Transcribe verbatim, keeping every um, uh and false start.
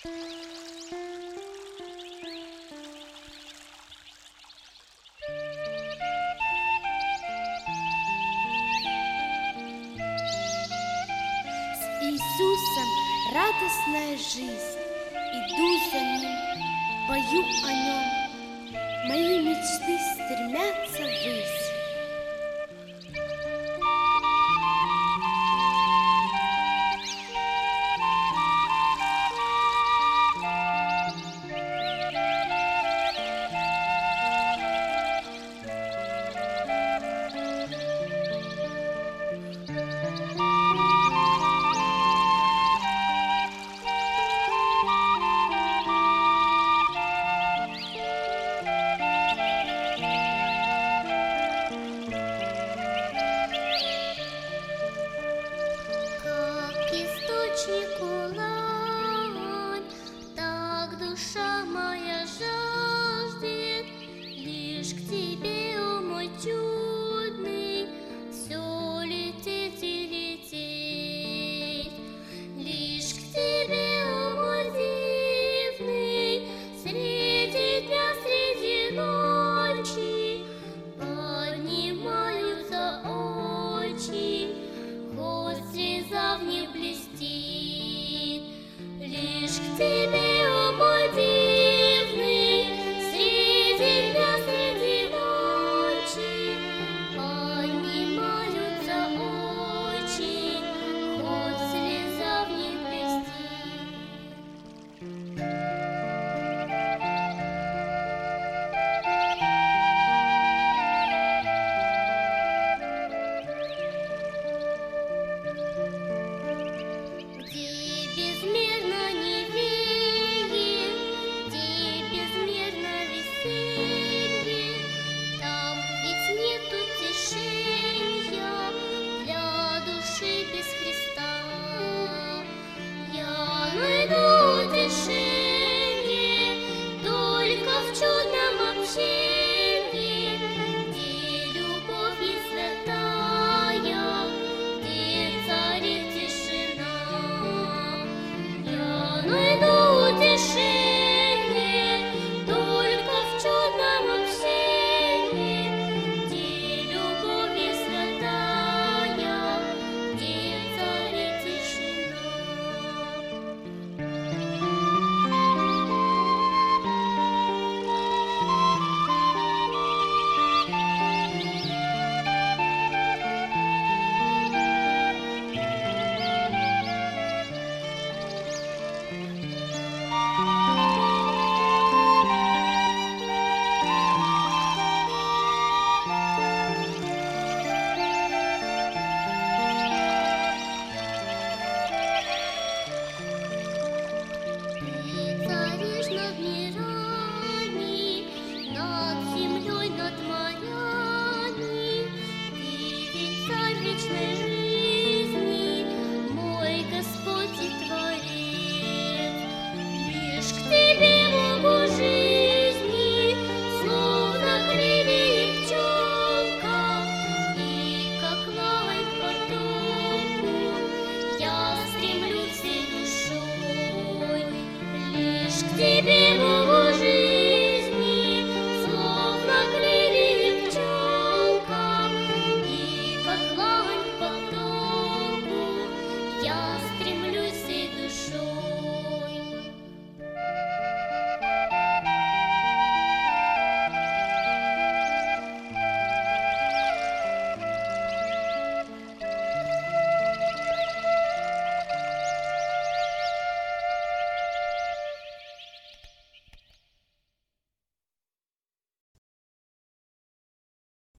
С Иисусом радостная жизнь, иду за Ним, пою о Нем, мои мечты стремятся ввысь. Так душа моя жаждет лишь к тебе, о мой чудный, все лететь и лететь, лишь к тебе, о мой дивный, среди дня, среди ночи поднимаются очи, хоть слеза в них блестит. Лишь к тебе, о мой дивный, среди дня, среди ночи поднимаются очи, хоть слеза в них блестит. Где безмерно не тебе Богу жизни, словно крылья пчелка, и как лань к потоку я стремлюсь всей душой.